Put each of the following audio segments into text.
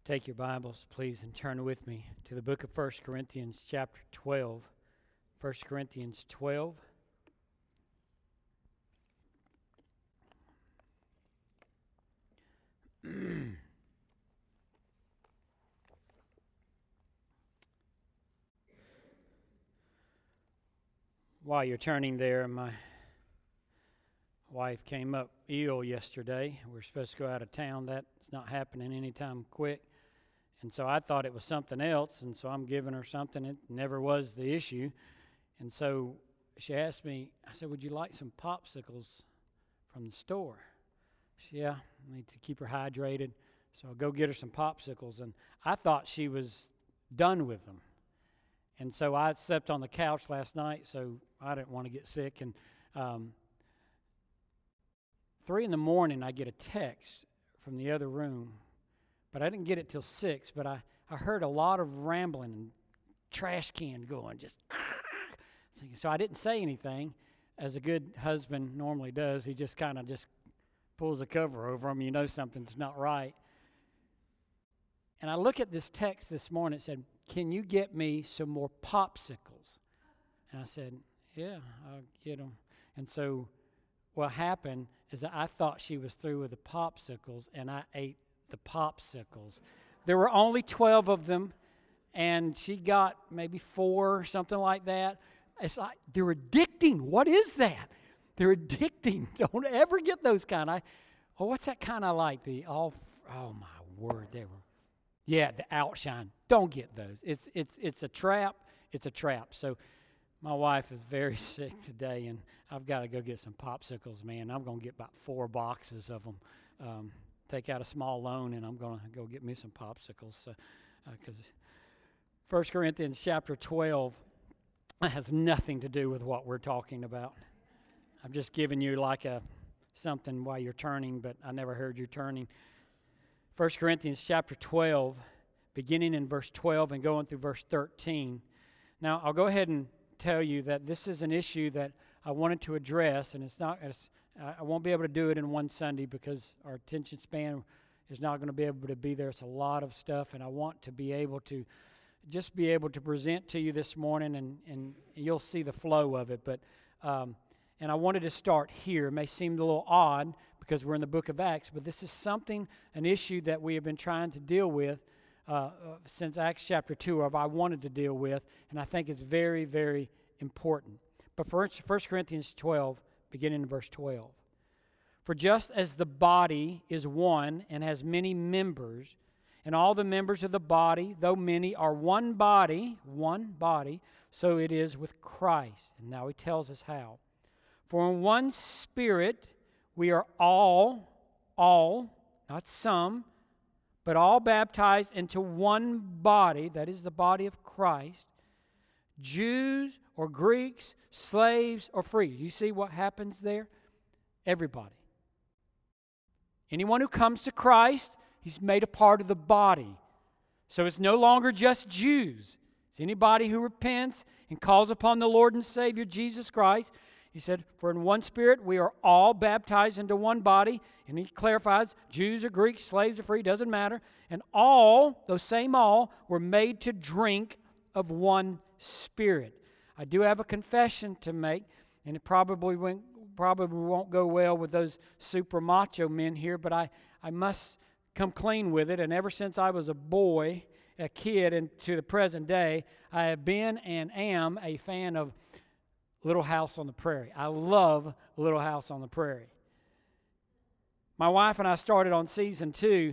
Take your Bibles, please, and turn with me to the book of 1 Corinthians chapter 12. 1 Corinthians 12. While you're turning there, my wife came up ill yesterday. We're supposed to go out of town. That's not happening anytime quick. And so I thought it was something else, and so I'm giving her something. It never was the issue. And so she asked me, I said, would you like some popsicles from the store? She said, yeah, I need to keep her hydrated. So I'll go get her some popsicles. And I thought she was done with them. And so I slept on the couch last night, so I didn't want to get sick. And 3 a.m, I get a text from the other room. But I didn't get it till 6, but I heard a lot of rambling and trash can going, just so I didn't say anything, as a good husband normally does. He just kind of just pulls the cover over them. You know something's not right. And I look at this text this morning. It said, can you get me some more popsicles? And I said, yeah, I'll get them. And so what happened is that I thought she was through with the popsicles, and I ate the popsicles. There were only 12 of them, and she got maybe 4, something like that. It's like, they're addicting. What is that? They're addicting. Don't ever get those kind. What's that kind of like? Oh my word, they were. Yeah, the Outshine. Don't get those. It's a trap. It's a trap. So my wife is very sick today, and I've got to go get some popsicles, man. I'm going to get about 4 boxes of them. Take out a small loan, and I'm going to go get me some popsicles. Because 1 Corinthians chapter 12 has nothing to do with what we're talking about. I'm just giving you like something while you're turning, but I never heard you turning. 1 Corinthians chapter 12, beginning in verse 12 and going through verse 13. Now, I'll go ahead and tell you that this is an issue that I wanted to address, and I won't be able to do it in one Sunday because our attention span is not going to be able to be there. It's a lot of stuff, and I want to be able to just be able to present to you this morning, and you'll see the flow of it. But and I wanted to start here. It may seem a little odd because we're in the book of Acts, but this is an issue that we have been trying to deal with since Acts chapter 2, I wanted to deal with, and I think it's very, very important. But for 1 Corinthians 12, beginning in verse 12. For just as the body is one and has many members, and all the members of the body, though many, are one body, so it is with Christ. And now he tells us how. For in one Spirit we are all, not some, but all baptized into one body, that is the body of Christ, Jews or Greeks, slaves or free. You see what happens there? Everybody. Anyone who comes to Christ, he's made a part of the body. So it's no longer just Jews. It's anybody who repents and calls upon the Lord and Savior Jesus Christ. He said, for in one Spirit we are all baptized into one body. And he clarifies, Jews or Greeks, slaves or free, doesn't matter. And all, those same all, were made to drink of one Spirit. I do have a confession to make, and it probably won't go well with those super macho men here, but I must come clean with it. And ever since I was a kid, and to the present day, I have been and am a fan of Little House on the Prairie. I love Little House on the Prairie. My wife and I started on season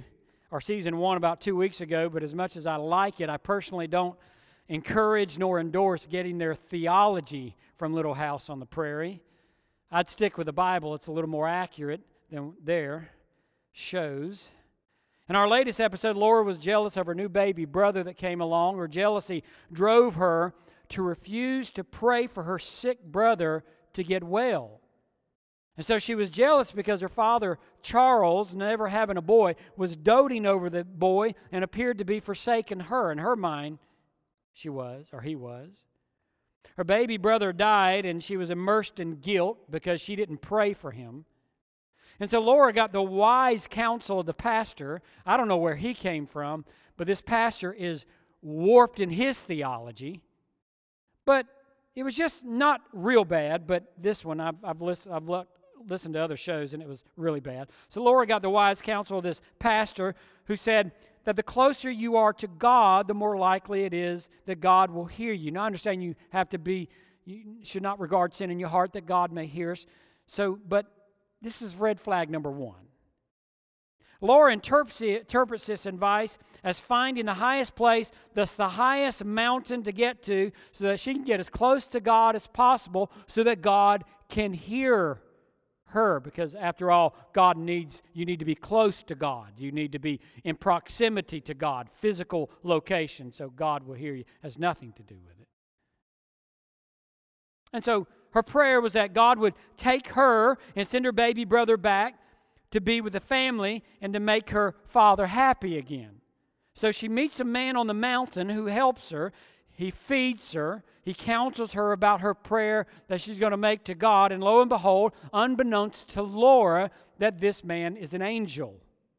1 about 2 weeks ago, but as much as I like it, I personally don't encourage nor endorse getting their theology from Little House on the Prairie. I'd stick with the Bible. It's a little more accurate than their shows. In our latest episode, Laura was jealous of her new baby brother that came along. Her jealousy drove her to refuse to pray for her sick brother to get well. And so she was jealous because her father, Charles, never having a boy, was doting over the boy and appeared to be forsaking her. In her mind, he was. Her baby brother died, and she was immersed in guilt because she didn't pray for him. And so Laura got the wise counsel of the pastor. I don't know where he came from, but this pastor is warped in his theology. But it was just not real bad, but this one, I've listened to other shows, and it was really bad. So Laura got the wise counsel of this pastor who said that the closer you are to God, the more likely it is that God will hear you. Now, I understand you should not regard sin in your heart, that God may hear us. But this is red flag number one. Laura interprets this advice as finding the highest place, thus the highest mountain to get to, so that she can get as close to God as possible so that God can hear her. Because after all, you need to be close to God. You need to be in proximity to God, physical location, so God will hear you. It has nothing to do with it. And so her prayer was that God would take her and send her baby brother back to be with the family and to make her father happy again. So she meets a man on the mountain who helps her. He feeds her. He counsels her about her prayer that she's going to make to God. And lo and behold, unbeknownst to Laura, that this man is an angel.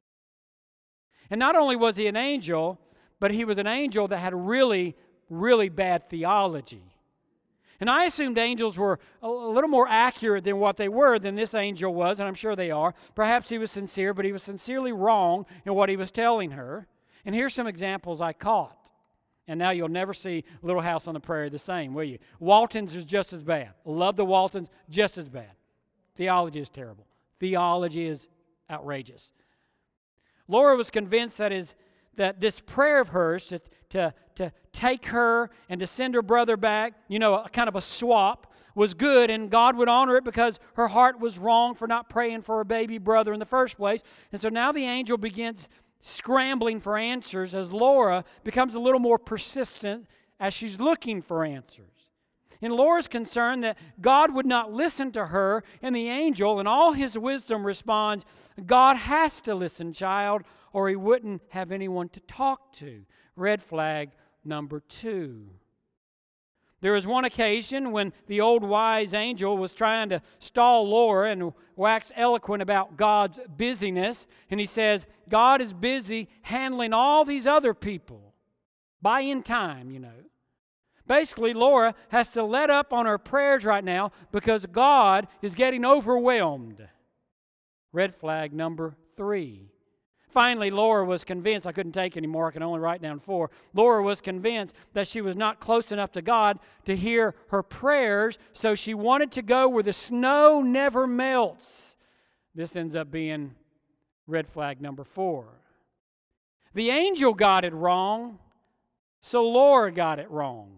And not only was he an angel, but he was an angel that had really, really bad theology. And I assumed angels were a little more accurate than what they were than this angel was, and I'm sure they are. Perhaps he was sincere, but he was sincerely wrong in what he was telling her. And here's some examples I caught. And now you'll never see Little House on the Prairie the same, will you? Walton's is just as bad. Love the Waltons, just as bad. Theology is terrible. Theology is outrageous. Laura was convinced that this prayer of hers to take her and to send her brother back, a kind of a swap, was good, and God would honor it because her heart was wrong for not praying for her baby brother in the first place. And so now the angel begins scrambling for answers as Laura becomes a little more persistent as she's looking for answers. And Laura's concerned that God would not listen to her, and the angel, in all his wisdom, responds, God has to listen, child, or he wouldn't have anyone to talk to. Red flag number 2. There was one occasion when the old wise angel was trying to stall Laura and wax eloquent about God's busyness. And he says, God is busy handling all these other people. Buying time, Basically, Laura has to let up on her prayers right now because God is getting overwhelmed. Red flag number 3. Finally, Laura was convinced, I couldn't take any more, I can only write down 4. Laura was convinced that she was not close enough to God to hear her prayers, so she wanted to go where the snow never melts. This ends up being red flag number 4. The angel got it wrong, so Laura got it wrong.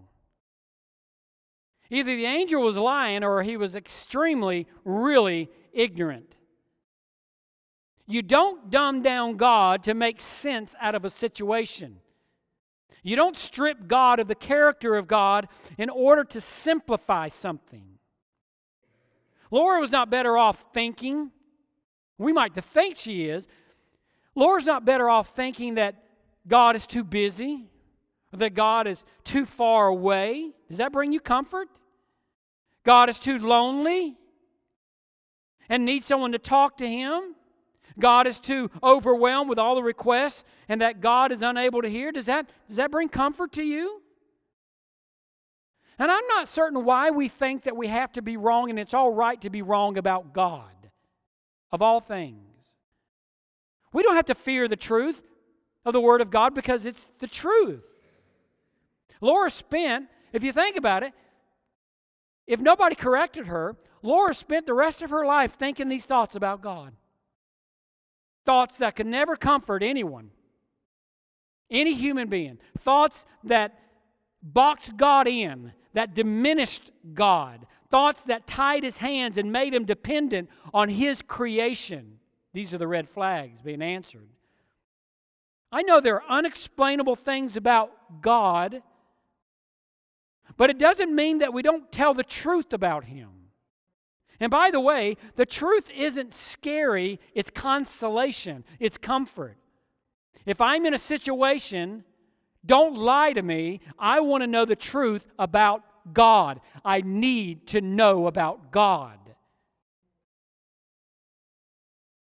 Either the angel was lying or he was extremely, really ignorant. You don't dumb down God to make sense out of a situation. You don't strip God of the character of God in order to simplify something. Laura was not better off thinking. We might think she is. Laura's not better off thinking that God is too busy, or that God is too far away. Does that bring you comfort? God is too lonely and needs someone to talk to him. God is too overwhelmed with all the requests and that God is unable to hear. Does that bring comfort to you? And I'm not certain why we think that we have to be wrong and it's all right to be wrong about God, of all things. We don't have to fear the truth of the Word of God because it's the truth. Laura spent, if you think about it, if nobody corrected her, Laura spent the rest of her life thinking these thoughts about God. Thoughts that could never comfort anyone, any human being. Thoughts that boxed God in, that diminished God. Thoughts that tied his hands and made him dependent on his creation. These are the red flags being answered. I know there are unexplainable things about God, but it doesn't mean that we don't tell the truth about him. And by the way, the truth isn't scary, it's consolation, it's comfort. If I'm in a situation, don't lie to me. I want to know the truth about God. I need to know about God.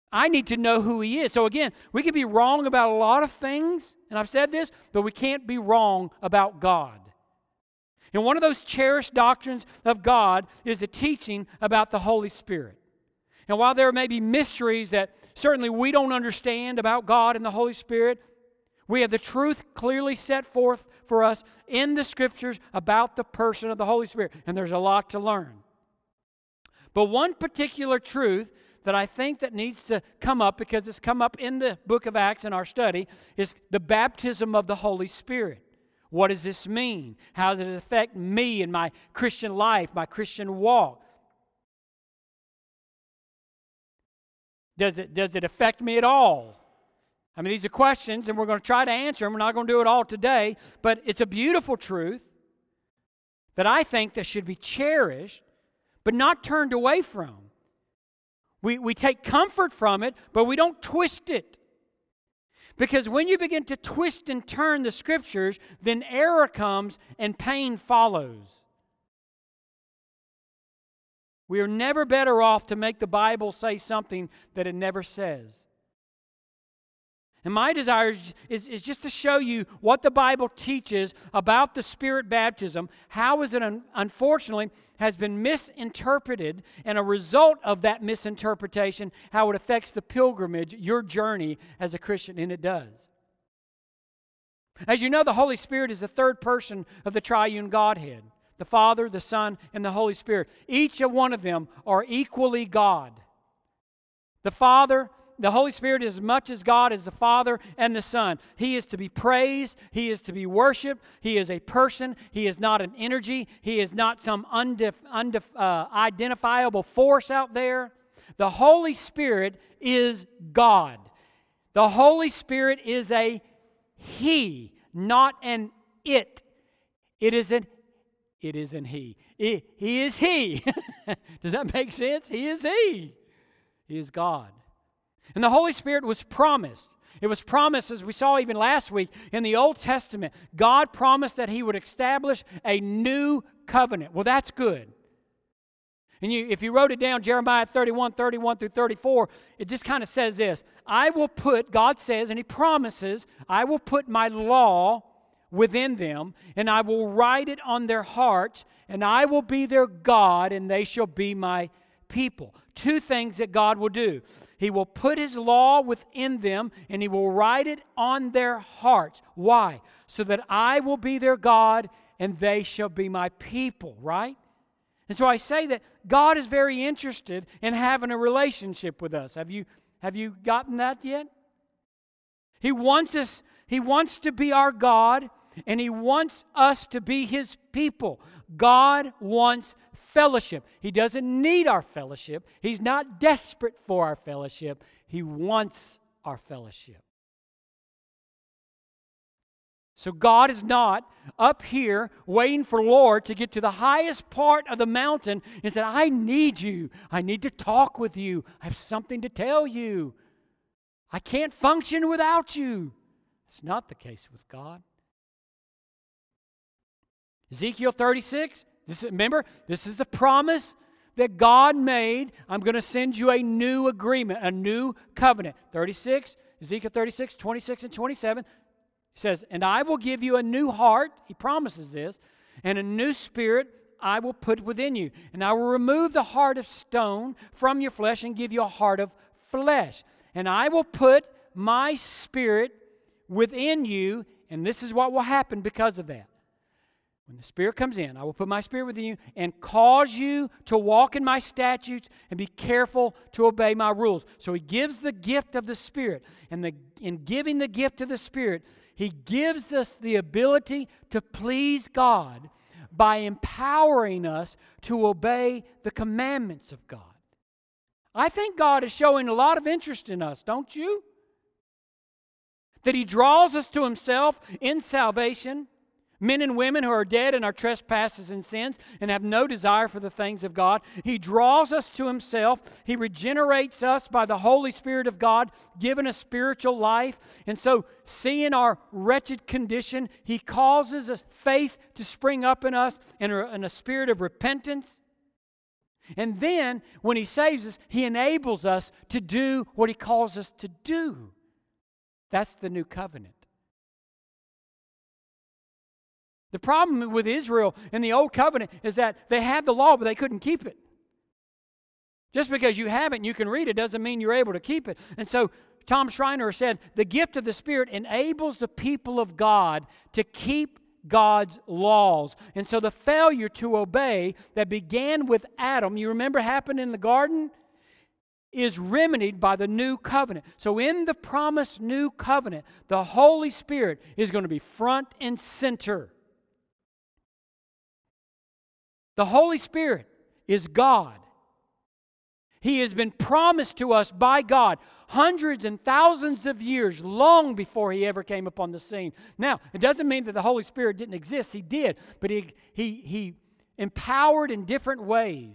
I need to know who He is. So again, we can be wrong about a lot of things, and I've said this, but we can't be wrong about God. And one of those cherished doctrines of God is the teaching about the Holy Spirit. And while there may be mysteries that certainly we don't understand about God and the Holy Spirit, we have the truth clearly set forth for us in the Scriptures about the person of the Holy Spirit. And there's a lot to learn. But one particular truth that I think that needs to come up, because it's come up in the book of Acts in our study, is the baptism of the Holy Spirit. What does this mean? How does it affect me in my Christian life, my Christian walk? Does it affect me at all? I mean, these are questions, and we're going to try to answer them. We're not going to do it all today, but it's a beautiful truth that I think that should be cherished, but not turned away from. We take comfort from it, but we don't twist it. Because when you begin to twist and turn the Scriptures, then error comes and pain follows. We are never better off to make the Bible say something that it never says. And my desire is just to show you what the Bible teaches about the Spirit baptism, how is it unfortunately has been misinterpreted, and a result of that misinterpretation, how it affects the pilgrimage, your journey as a Christian, and it does. As you know, the Holy Spirit is the third person of the triune Godhead. The Father, the Son, and the Holy Spirit. Each of one of them are equally God. The Father, the Holy Spirit is as much as God as the Father and the Son. He is to be praised. He is to be worshiped. He is a person. He is not an energy. He is not some identifiable force out there. The Holy Spirit is God. The Holy Spirit is a He, not an it. It is an He. He is He. Does that make sense? He is He. He is God. And the Holy Spirit was promised. It was promised, as we saw even last week, in the Old Testament. God promised that He would establish a new covenant. Well, that's good. And if you wrote it down, Jeremiah 31 through 34, it just kind of says this. I will put, God says, and He promises, I will put my law within them, and I will write it on their hearts, and I will be their God, and they shall be my people. Two things that God will do. He will put His law within them, and He will write it on their hearts. Why? So that I will be their God, and they shall be my people, right? And so I say that God is very interested in having a relationship with us. Have you gotten that yet? He wants to be our God, and He wants us to be His people. God wants fellowship. He doesn't need our fellowship. He's not desperate for our fellowship. He wants our fellowship. So God is not up here waiting for Lord to get to the highest part of the mountain and say, I need you. I need to talk with you. I have something to tell you. I can't function without you. It's not the case with God. Ezekiel 36, remember, this is the promise that God made. I'm going to send you a new agreement, a new covenant. Ezekiel 36, 26 and 27. He says, and I will give you a new heart, He promises this, and a new spirit I will put within you. And I will remove the heart of stone from your flesh and give you a heart of flesh. And I will put my spirit within you, and this is what will happen because of that. When the Spirit comes in, I will put my Spirit within you and cause you to walk in my statutes and be careful to obey my rules. So He gives the gift of the Spirit. And in giving the gift of the Spirit, He gives us the ability to please God by empowering us to obey the commandments of God. I think God is showing a lot of interest in us, don't you? That He draws us to Himself in salvation. Men and women who are dead in our trespasses and sins and have no desire for the things of God. He draws us to Himself. He regenerates us by the Holy Spirit of God, giving us spiritual life. And so, seeing our wretched condition, He causes a faith to spring up in us and a spirit of repentance. And then, when He saves us, He enables us to do what He calls us to do. That's the new covenant. The problem with Israel in the Old Covenant is that they had the law, but they couldn't keep it. Just because you have it and you can read it doesn't mean you're able to keep it. And so Tom Schreiner said, the gift of the Spirit enables the people of God to keep God's laws. And so the failure to obey that began with Adam, you remember happened in the garden, is remedied by the new covenant. So in the promised new covenant, the Holy Spirit is going to be front and center. The Holy Spirit is God. He has been promised to us by God hundreds and thousands of years, long before He ever came upon the scene. Now, it doesn't mean that the Holy Spirit didn't exist. He did, but He empowered in different ways.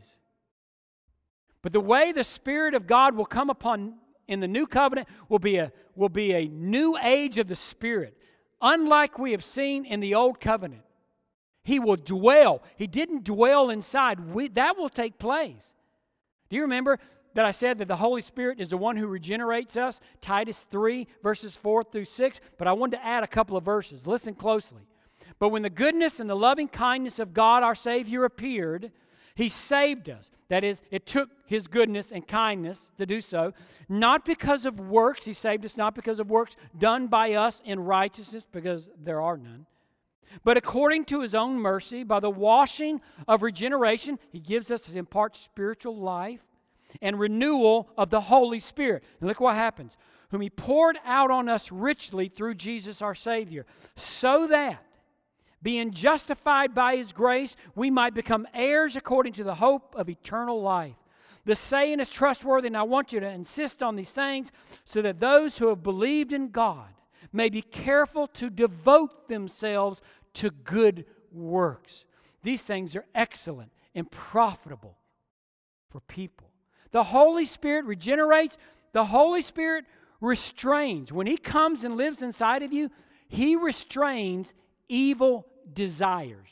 But the way the Spirit of God will come upon in the new covenant will be a new age of the Spirit, unlike we have seen in the old covenant. He will dwell. He didn't dwell inside. That will take place. Do you remember that I said that the Holy Spirit is the one who regenerates us? Titus 3, verses 4 through 6. But I wanted to add a couple of verses. Listen closely. But when the goodness and the loving kindness of God our Savior appeared, He saved us. That is, it took His goodness and kindness to do so. Not because of works. He saved us not because of works done by us in righteousness, because there are none. But according to His own mercy, by the washing of regeneration, He gives us, He imparts spiritual life and renewal of the Holy Spirit. And look what happens. Whom He poured out on us richly through Jesus our Savior, so that, being justified by His grace, we might become heirs according to the hope of eternal life. The saying is trustworthy, and I want you to insist on these things, so that those who have believed in God may be careful to devote themselves to good works. These things are excellent and profitable for people. The Holy Spirit regenerates. The Holy Spirit restrains. When He comes and lives inside of you, He restrains evil desires.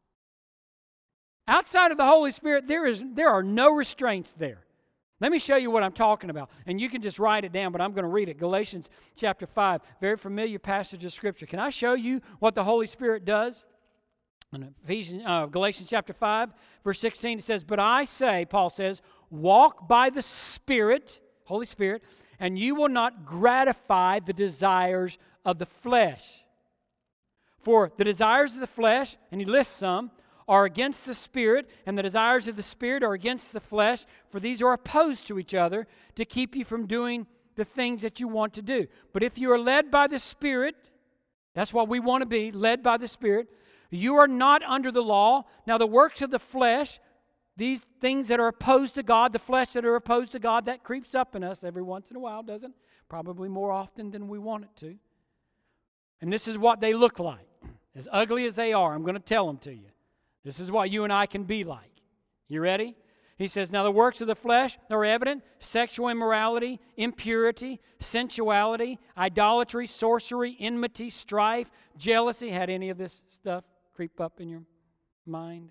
Outside of the Holy Spirit, there are no restraints there. Let me show you what I'm talking about. And you can just write it down, but I'm going to read it. Galatians chapter 5, very familiar passage of Scripture. Can I show you what the Holy Spirit does? In Galatians chapter 5, verse 16, it says, But I say, Paul says, walk by the Spirit, Holy Spirit, and you will not gratify the desires of the flesh. For the desires of the flesh, and he lists some, are against the Spirit, and the desires of the Spirit are against the flesh, for these are opposed to each other to keep you from doing the things that you want to do. But if you are led by the Spirit, that's what we want to be, led by the Spirit, you are not under the law. Now the works of the flesh, these things that are opposed to God, the flesh that are opposed to God, that creeps up in us every once in a while, doesn't it? Probably more often than we want it to. And this is what they look like. As ugly as they are, I'm going to tell them to you. This is what you and I can be like. You ready? He says, now the works of the flesh are evident: sexual immorality, impurity, sensuality, idolatry, sorcery, enmity, strife, jealousy. Had any of this stuff creep up in your mind?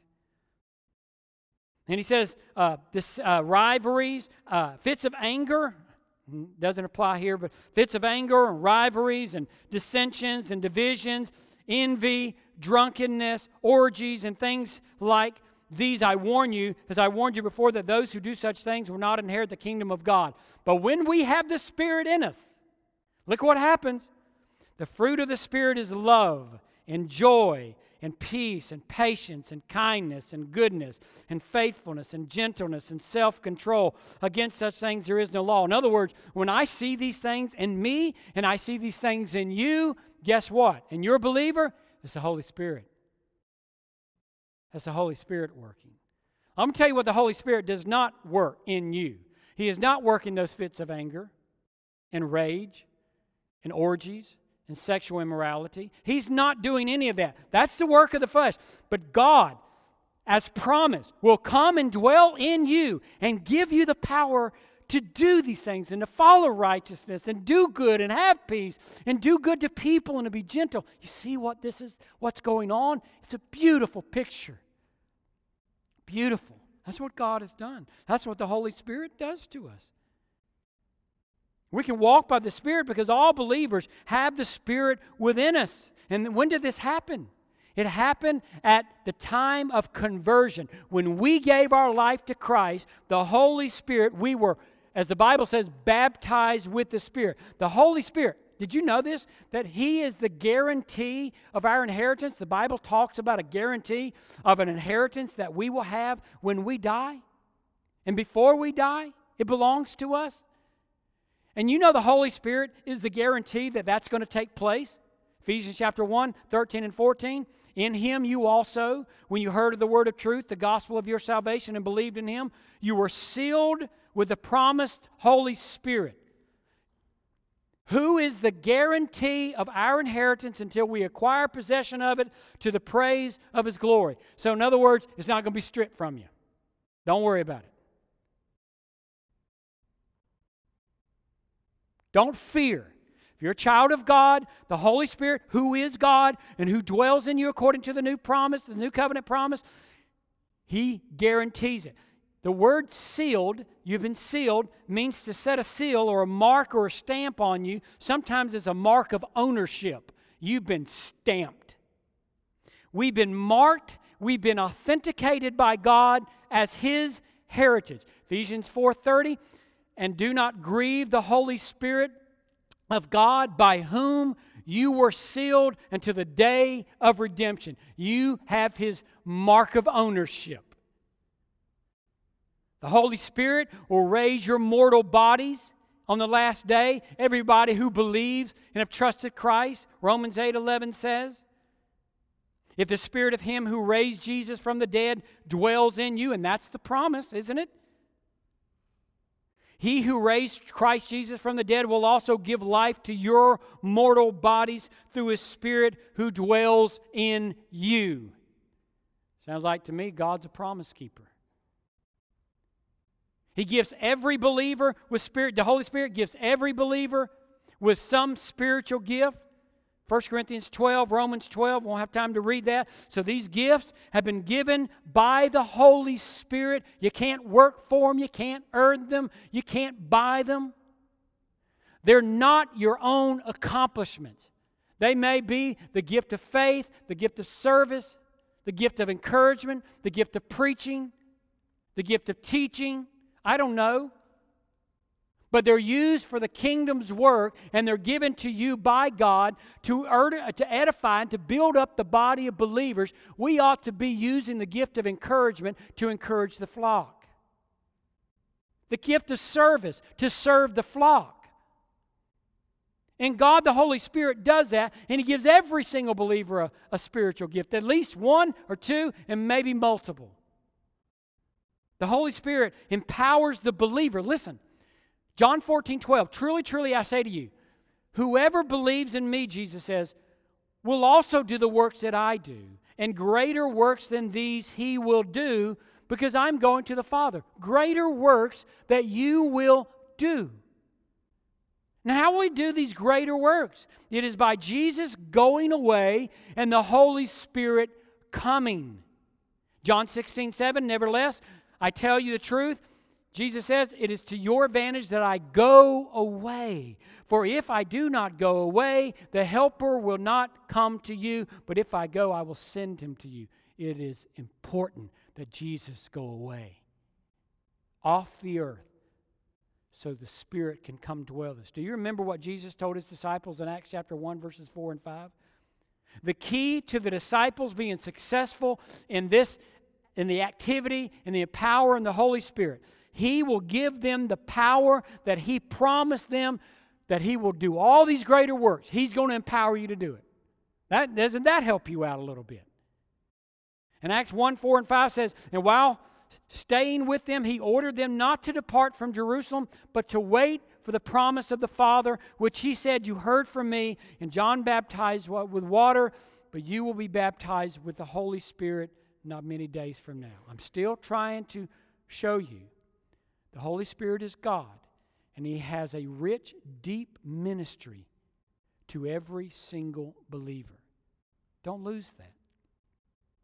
And he says, rivalries, fits of anger. Doesn't apply here, but fits of anger and rivalries and dissensions and divisions, envy, drunkenness, orgies, and things like these. I warn you, as I warned you before, that those who do such things will not inherit the kingdom of God. But when we have the Spirit in us, look what happens. The fruit of the Spirit is love and joy and peace and patience and kindness and goodness and faithfulness and gentleness and self-control. Against such things there is no law. In other words, when I see these things in me and I see these things in you, guess what? And you're a believer, it's the Holy Spirit. That's the Holy Spirit working. I'm going to tell you what the Holy Spirit does not work in you. He is not working those fits of anger and rage and orgies and sexual immorality. He's not doing any of that. That's the work of the flesh. But God, as promised, will come and dwell in you and give you the power to do these things and to follow righteousness and do good and have peace and do good to people and to be gentle. You see what this is, what's going on? It's a beautiful picture. Beautiful That's what God has done. That's what the Holy Spirit does to us. We can walk by the Spirit because all believers have the Spirit within us. And when did this happen? It happened at the time of conversion. When we gave our life to Christ, the Holy Spirit, we were, as the Bible says, baptized with the Spirit. The Holy Spirit, did you know this? That He is the guarantee of our inheritance. The Bible talks about a guarantee of an inheritance that we will have when we die. And before we die, it belongs to us. And you know the Holy Spirit is the guarantee that that's going to take place. Ephesians chapter 1, 13 and 14. In Him you also, when you heard of the word of truth, the gospel of your salvation, and believed in Him, you were sealed with the promised Holy Spirit, who is the guarantee of our inheritance until we acquire possession of it to the praise of His glory. So in other words, it's not going to be stripped from you. Don't worry about it. Don't fear. If you're a child of God, the Holy Spirit, who is God and who dwells in you according to the new promise, the new covenant promise, He guarantees it. The word sealed, you've been sealed, means to set a seal or a mark or a stamp on you. Sometimes it's a mark of ownership. You've been stamped. We've been marked. We've been authenticated by God as His heritage. Ephesians 4:30, and do not grieve the Holy Spirit of God, by whom you were sealed unto the day of redemption. You have His mark of ownership. The Holy Spirit will raise your mortal bodies on the last day. Everybody who believes and have trusted Christ, Romans 8:11 says. If the Spirit of Him who raised Jesus from the dead dwells in you, and that's the promise, isn't it? He who raised Christ Jesus from the dead will also give life to your mortal bodies through His Spirit who dwells in you. Sounds like to me God's a promise keeper. He gives every believer with Spirit, the Holy Spirit gives every believer with some spiritual gift. 1 Corinthians 12, Romans 12, won't have time to read that. So these gifts have been given by the Holy Spirit. You can't work for them. You can't earn them. You can't buy them. They're not your own accomplishments. They may be the gift of faith, the gift of service, the gift of encouragement, the gift of preaching, the gift of teaching. I don't know. But they're used for the kingdom's work, and they're given to you by God to edify and to build up the body of believers. We ought to be using the gift of encouragement to encourage the flock. The gift of service to serve the flock. And God, the Holy Spirit, does that, and He gives every single believer a spiritual gift, at least one or two, and maybe multiple. The Holy Spirit empowers the believer. Listen. John 14:12, truly, truly, I say to you, whoever believes in me, Jesus says, will also do the works that I do, and greater works than these he will do, because I'm going to the Father. Greater works that you will do. Now, how will we do these greater works? It is by Jesus going away and the Holy Spirit coming. John 16:7, nevertheless, I tell you the truth, Jesus says, it is to your advantage that I go away. For if I do not go away, the Helper will not come to you. But if I go, I will send Him to you. It is important that Jesus go away off the earth so the Spirit can come dwell with us. Do you remember what Jesus told His disciples in Acts chapter 1, verses 4 and 5? The key to the disciples being successful in the activity, in the power and the Holy Spirit, He will give them the power that He promised them, that He will do all these greater works. He's going to empower you to do it. Doesn't that help you out a little bit? And Acts 1, 4 and 5 says, and while staying with them, He ordered them not to depart from Jerusalem, but to wait for the promise of the Father, which He said, you heard from me, and John baptized with water, but you will be baptized with the Holy Spirit not many days from now. I'm still trying to show you the Holy Spirit is God, and He has a rich, deep ministry to every single believer. Don't lose that.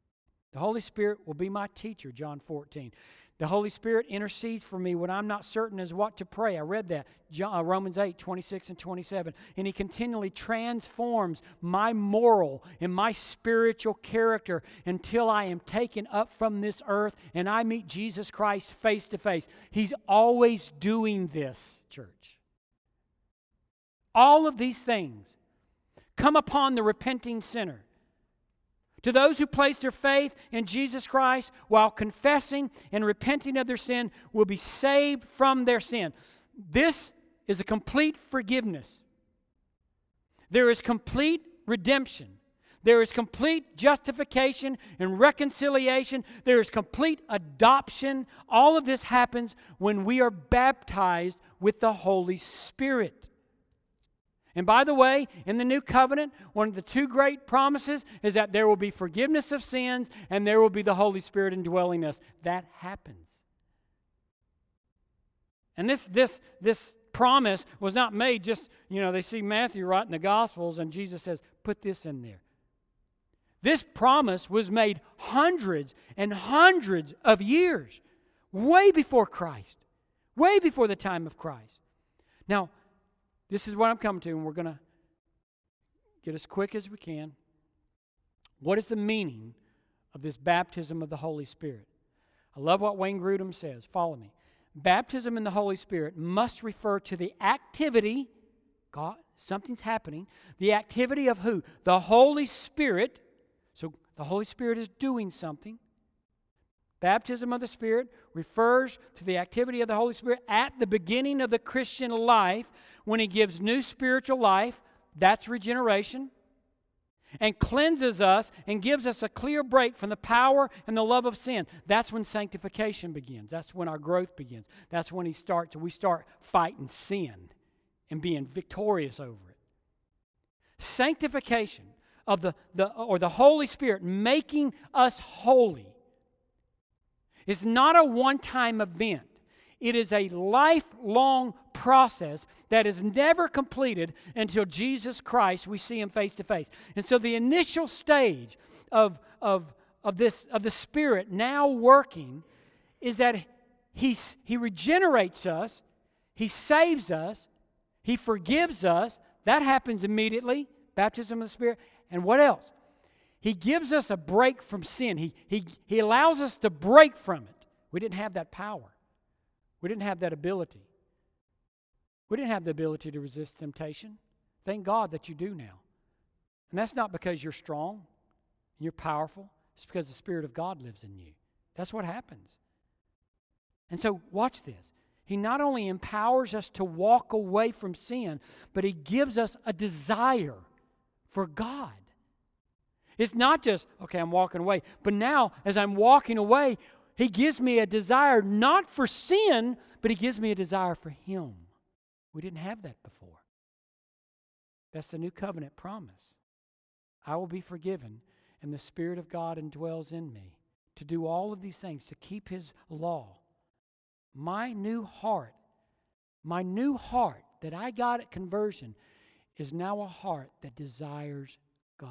The Holy Spirit will be my teacher, John 14. The Holy Spirit intercedes for me when I'm not certain as what to pray. I read that, Romans 8, 26 and 27. And He continually transforms my moral and my spiritual character until I am taken up from this earth and I meet Jesus Christ face to face. He's always doing this, church. All of these things come upon the repenting sinner. To those who place their faith in Jesus Christ while confessing and repenting of their sin will be saved from their sin. This is a complete forgiveness. There is complete redemption. There is complete justification and reconciliation. There is complete adoption. All of this happens when we are baptized with the Holy Spirit. And by the way, in the new covenant, one of the two great promises is that there will be forgiveness of sins and there will be the Holy Spirit indwelling us. That happens. And this promise was not made just, they see Matthew writing the Gospels and Jesus says, put this in there. This promise was made hundreds and hundreds of years, way before Christ, way before the time of Christ. Now, this is what I'm coming to, and we're going to get as quick as we can. What is the meaning of this baptism of the Holy Spirit? I love what Wayne Grudem says. Follow me. Baptism in the Holy Spirit must refer to the activity, God, something's happening, the activity of who? The Holy Spirit. So the Holy Spirit is doing something. Baptism of the Spirit refers to the activity of the Holy Spirit at the beginning of the Christian life when He gives new spiritual life. That's regeneration. And cleanses us and gives us a clear break from the power and the love of sin. That's when sanctification begins. That's when our growth begins. That's when we start fighting sin and being victorious over it. Sanctification of the Holy Spirit making us holy is not a one-time event. It is a lifelong process that is never completed until Jesus Christ, we see Him face to face. And so the initial stage of the Spirit now working is that He regenerates us, He saves us, He forgives us. That happens immediately, baptism of the Spirit. And what else? He gives us a break from sin. He allows us to break from it. We didn't have that power. We didn't have that ability. We didn't have the ability to resist temptation. Thank God that you do now. And that's not because you're strong and you're powerful. It's because the Spirit of God lives in you. That's what happens. And so watch this. He not only empowers us to walk away from sin, but He gives us a desire for God. It's not just, okay, I'm walking away. But now, as I'm walking away, He gives me a desire not for sin, but He gives me a desire for Him. We didn't have that before. That's the new covenant promise. I will be forgiven, and the Spirit of God indwells in me to do all of these things, to keep His law. My new heart that I got at conversion is now a heart that desires God,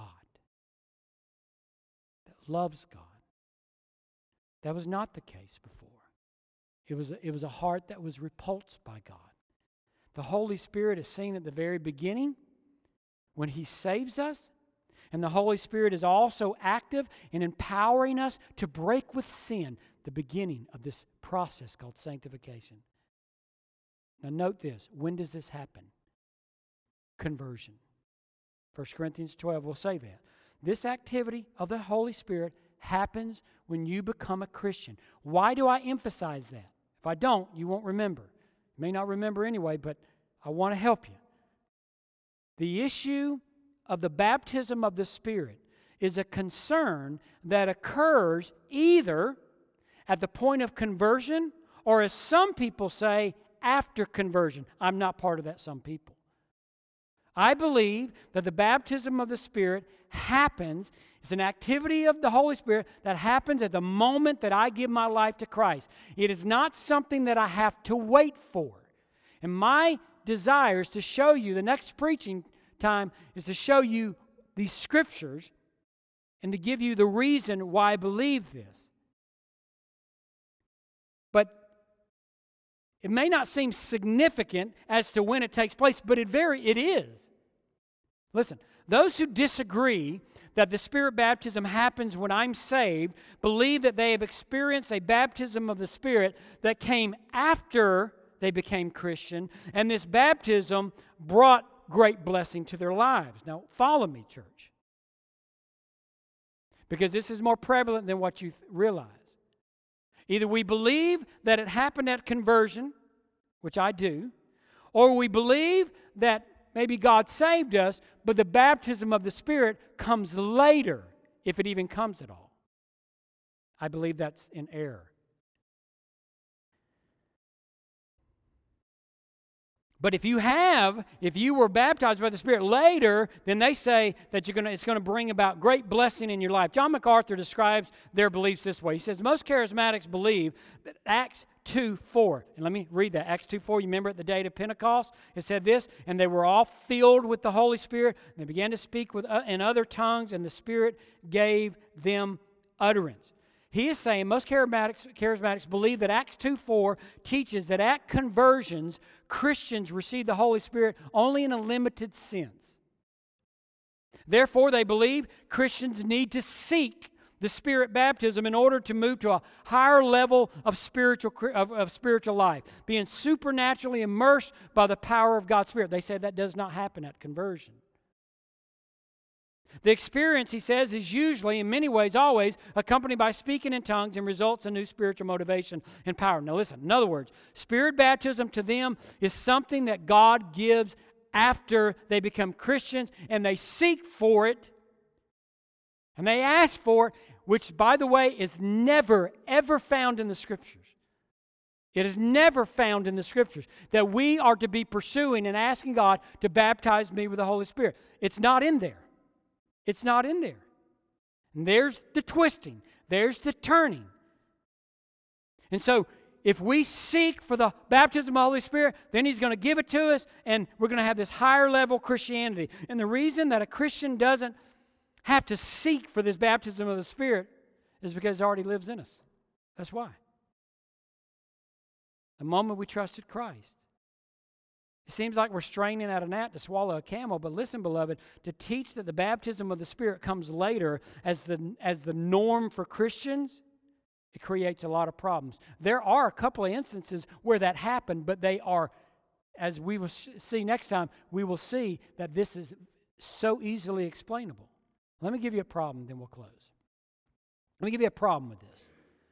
that loves God. That was not the case before. It was a heart that was repulsed by God. The Holy Spirit is seen at the very beginning when He saves us, and the Holy Spirit is also active in empowering us to break with sin, the beginning of this process called sanctification. Now note this. When does this happen? Conversion. 1 Corinthians 12 will say that. This activity of the Holy Spirit happens when you become a Christian. Why do I emphasize that? If I don't, you won't remember. You may not remember anyway, but I want to help you. The issue of the baptism of the Spirit is a concern that occurs either at the point of conversion or, as some people say, after conversion. I'm not part of that some people. I believe that the baptism of the Spirit happens, it's an activity of the Holy Spirit that happens at the moment that I give my life to Christ. It is not something that I have to wait for. And my desire is to show you, the next preaching time is to show you these scriptures and to give you the reason why I believe this. But it may not seem significant as to when it takes place, but it is. Listen, those who disagree that the Spirit baptism happens when I'm saved believe that they have experienced a baptism of the Spirit that came after they became Christian, and this baptism brought great blessing to their lives. Now, follow me, church, because this is more prevalent than what you realize. Either we believe that it happened at conversion, which I do, or we believe that maybe God saved us, but the baptism of the Spirit comes later, if it even comes at all. I believe that's in error. But if you were baptized by the Spirit later, then they say that it's going to bring about great blessing in your life. John MacArthur describes their beliefs this way. He says, most charismatics believe that Acts 2:4, and let me read that. Acts 2:4, you remember at the day of Pentecost? It said this, and they were all filled with the Holy Spirit, and they began to speak in other tongues, and the Spirit gave them utterance. He is saying most charismatics believe that Acts 2:4 teaches that at conversions, Christians receive the Holy Spirit only in a limited sense. Therefore, they believe Christians need to seek the Spirit baptism in order to move to a higher level of spiritual life, being supernaturally immersed by the power of God's Spirit. They say that does not happen at conversion. The experience, he says, is usually, in many ways, always accompanied by speaking in tongues and results in new spiritual motivation and power. Now listen, in other words, Spirit baptism to them is something that God gives after they become Christians, and they seek for it, and they ask for it, which, by the way, is never, ever found in the Scriptures. It is never found in the Scriptures that we are to be pursuing and asking God to baptize me with the Holy Spirit. It's not in there. It's not in there. And there's the twisting. There's the turning. And so, if we seek for the baptism of the Holy Spirit, then He's going to give it to us, and we're going to have this higher level Christianity. And the reason that a Christian doesn't have to seek for this baptism of the Spirit is because it already lives in us. That's why. The moment we trusted Christ. It seems like we're straining at a gnat to swallow a camel, but listen, beloved, to teach that the baptism of the Spirit comes later as the norm for Christians, it creates a lot of problems. There are a couple of instances where that happened, but they are, as we will see next time, we will see that this is so easily explainable. Let me give you a problem, then we'll close. Let me give you a problem with this.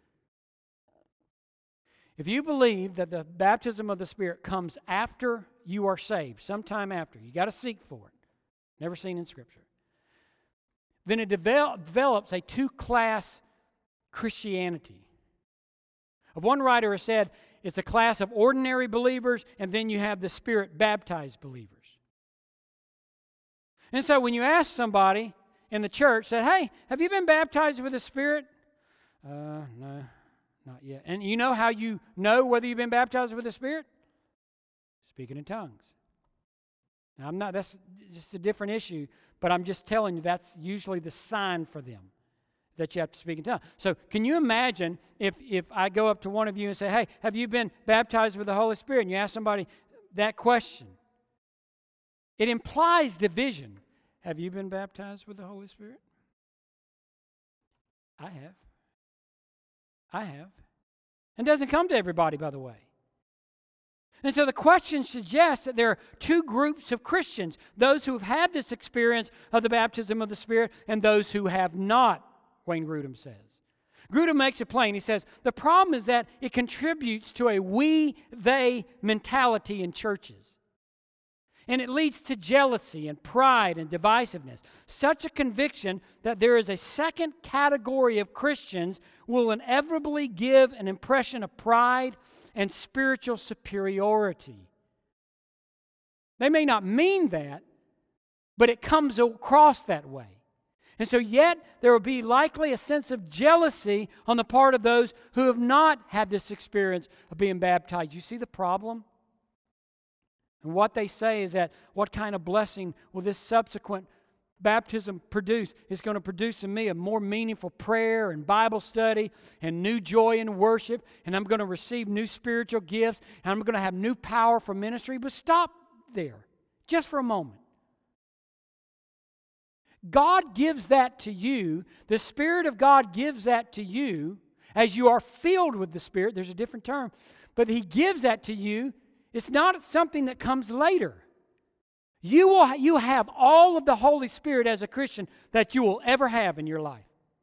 If you believe that the baptism of the Spirit comes after you are saved, sometime after, you got to seek for it, never seen in Scripture, then it develops a two-class Christianity. One writer has said it's a class of ordinary believers, and then you have the Spirit-baptized believers. And so when you ask somebody in the church, that, hey, have you been baptized with the Spirit? No. Not yet. And you know how you know whether you've been baptized with the Spirit? Speaking in tongues. Now, that's just a different issue, but I'm just telling you that's usually the sign for them that you have to speak in tongues. So can you imagine if I go up to one of you and say, hey, have you been baptized with the Holy Spirit? And you ask somebody that question. It implies division. Have you been baptized with the Holy Spirit? I have. And it doesn't come to everybody, by the way. And so the question suggests that there are two groups of Christians, those who have had this experience of the baptism of the Spirit and those who have not, Wayne Grudem says. Grudem makes it plain. He says, the problem is that it contributes to a we-they mentality in churches. And it leads to jealousy and pride and divisiveness. Such a conviction that there is a second category of Christians will inevitably give an impression of pride and spiritual superiority. They may not mean that, but it comes across that way. And so yet there will be likely a sense of jealousy on the part of those who have not had this experience of being baptized. You see the problem? And what they say is that what kind of blessing will this subsequent baptism produce? It's going to produce in me a more meaningful prayer and Bible study and new joy in worship, and I'm going to receive new spiritual gifts, and I'm going to have new power for ministry. But stop there, just for a moment. God gives that to you. The Spirit of God gives that to you as you are filled with the Spirit. There's a different term. But He gives that to you. It's not something that comes later. You have all of the Holy Spirit as a Christian that you will ever have in your life.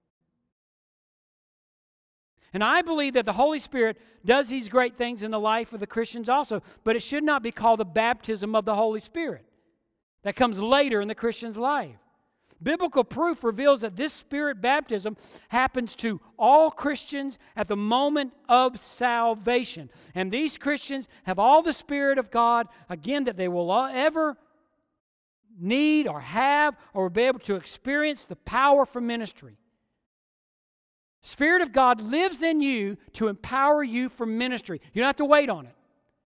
And I believe that the Holy Spirit does these great things in the life of the Christians also, but it should not be called the baptism of the Holy Spirit. That comes later in the Christian's life. Biblical proof reveals that this Spirit baptism happens to all Christians at the moment of salvation. And these Christians have all the Spirit of God, again, that they will ever need or have or be able to experience the power for ministry. Spirit of God lives in you to empower you for ministry. You don't have to wait on it.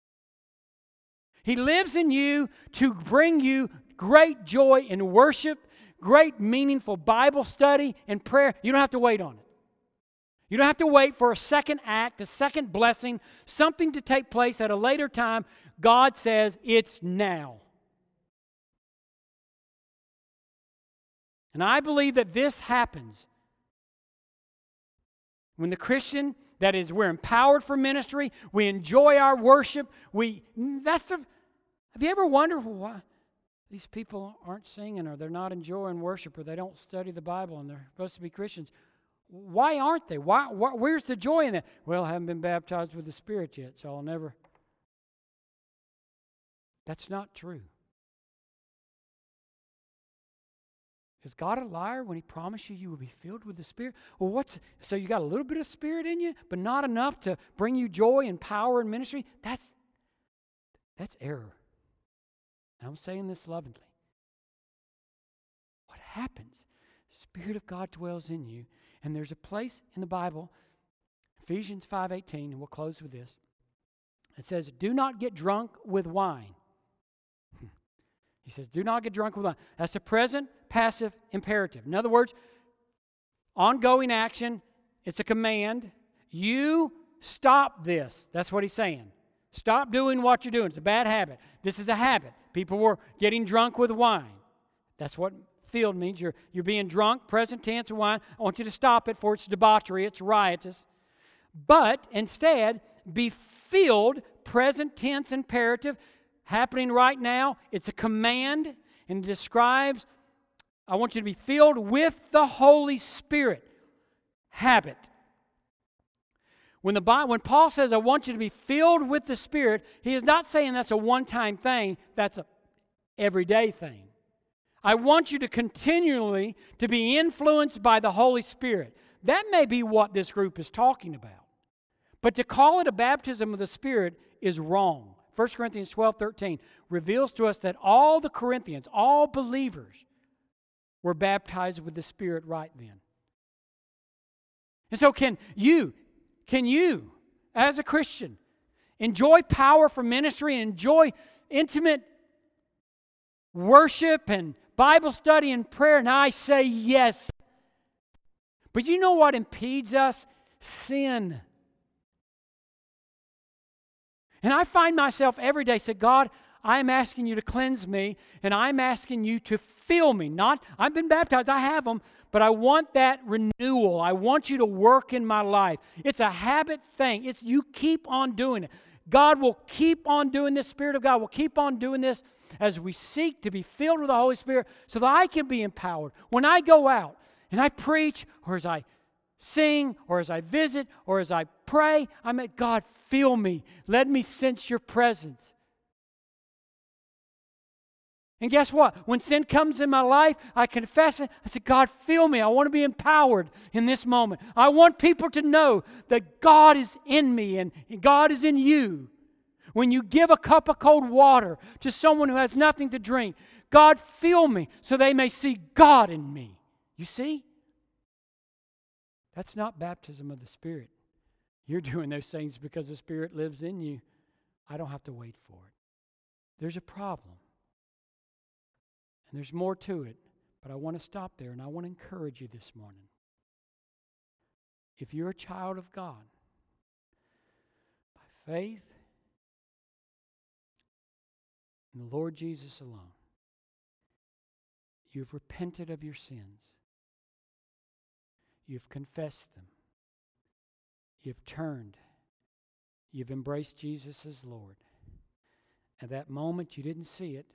He lives in you to bring you great joy in worship, great meaningful Bible study and prayer. You don't have to wait on it. You don't have to wait for a second act, a second blessing, something to take place at a later time. God says it's now. And I believe that this happens when the Christian, that is, we're empowered for ministry, we enjoy our worship, have you ever wondered why these people aren't singing, or they're not enjoying worship, or they don't study the Bible, and they're supposed to be Christians? Why aren't they? Where's the joy in that? Well, I haven't been baptized with the Spirit yet, so I'll never. That's not true. Is God a liar when He promised you will be filled with the Spirit? Well, so you got a little bit of Spirit in you, but not enough to bring you joy and power in ministry? That's error. I'm saying this lovingly. What happens? The Spirit of God dwells in you, and there's a place in the Bible, Ephesians 5:18, and we'll close with this. It says, "Do not get drunk with wine." He says, "Do not get drunk with wine." That's a present passive imperative. In other words, ongoing action. It's a command. You stop this. That's what he's saying. Stop doing what you're doing. It's a bad habit. This is a habit. People were getting drunk with wine. That's what filled means. You're being drunk, present tense of wine. I want you to stop it, for it's debauchery, it's riotous. But instead, be filled, present tense imperative, happening right now. It's a command, and it describes, I want you to be filled with the Holy Spirit. Habit. When Paul says, I want you to be filled with the Spirit, he is not saying that's a one-time thing, that's an everyday thing. I want you to continually to be influenced by the Holy Spirit. That may be what this group is talking about. But to call it a baptism of the Spirit is wrong. 1 Corinthians 12:13 reveals to us that all the Corinthians, all believers, were baptized with the Spirit right then. And so can you, as a Christian, enjoy power for ministry and enjoy intimate worship and Bible study and prayer? And I say yes. But you know what impedes us? Sin. And I find myself every day say, God, I'm asking you to cleanse me, and I'm asking you to fill me. I've been baptized, I have them, but I want that renewal. I want you to work in my life. It's a habit thing. You keep on doing it. God will keep on doing this. Spirit of God will keep on doing this as we seek to be filled with the Holy Spirit so that I can be empowered. When I go out and I preach, or as I sing, or as I visit, or as I pray, I'm at God, fill me. Let me sense your presence. And guess what? When sin comes in my life, I confess it. I say, God, fill me. I want to be empowered in this moment. I want people to know that God is in me and God is in you. When you give a cup of cold water to someone who has nothing to drink, God, fill me so they may see God in me. You see? That's not baptism of the Spirit. You're doing those things because the Spirit lives in you. I don't have to wait for it. There's a problem. And there's more to it. But I want to stop there, and I want to encourage you this morning. If you're a child of God, by faith in the Lord Jesus alone, you've repented of your sins. You've confessed them. You've turned. You've embraced Jesus as Lord. At that moment, you didn't see it.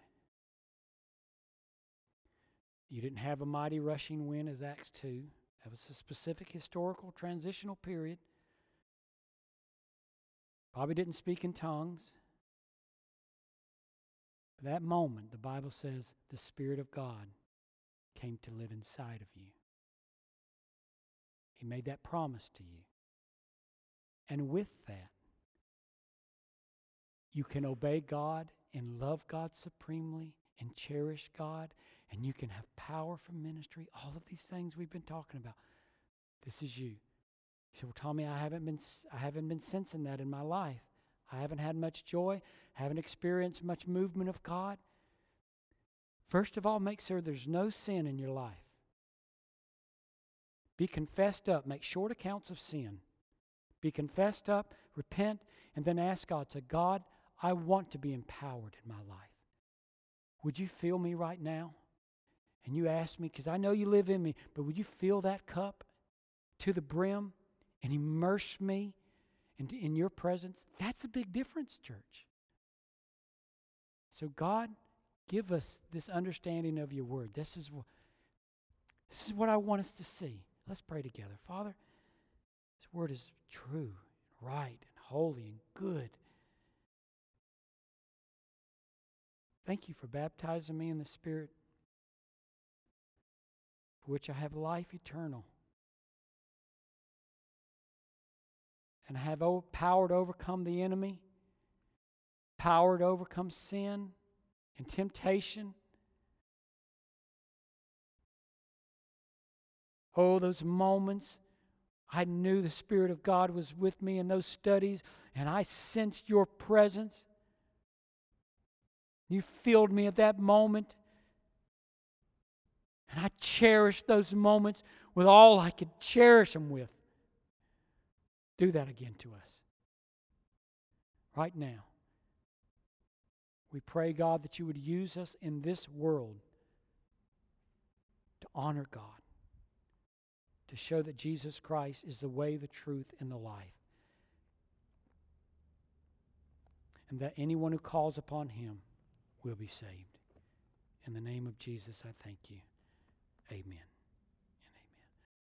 You didn't have a mighty rushing wind as Acts 2. That was a specific historical transitional period. Probably didn't speak in tongues. But that moment, the Bible says, the Spirit of God came to live inside of you. He made that promise to you. And with that, you can obey God and love God supremely and cherish God, and you can have power for ministry, all of these things we've been talking about. This is you. You say, well, Tommy, I haven't been sensing that in my life. I haven't had much joy, haven't experienced much movement of God. First of all, make sure there's no sin in your life. Be confessed up. Make short accounts of sin. Be confessed up, repent, and then ask God, say, God, I want to be empowered in my life. Would you fill me right now? And you ask me, because I know you live in me, but would you fill that cup to the brim and immerse me in your presence? That's a big difference, church. So God, give us this understanding of your word. This is what I want us to see. Let's pray together. Father, this word is true, right, and holy, and good. Thank you for baptizing me in the Spirit, for which I have life eternal. And I have power to overcome the enemy, power to overcome sin and temptation. Oh, those moments I knew the Spirit of God was with me in those studies, and I sensed your presence. You filled me at that moment. And I cherished those moments with all I could cherish them with. Do that again to us. Right now. We pray, God, that you would use us in this world to honor God, to show that Jesus Christ is the way, the truth, and the life. And that anyone who calls upon him will be saved. In the name of Jesus, I thank you. Amen.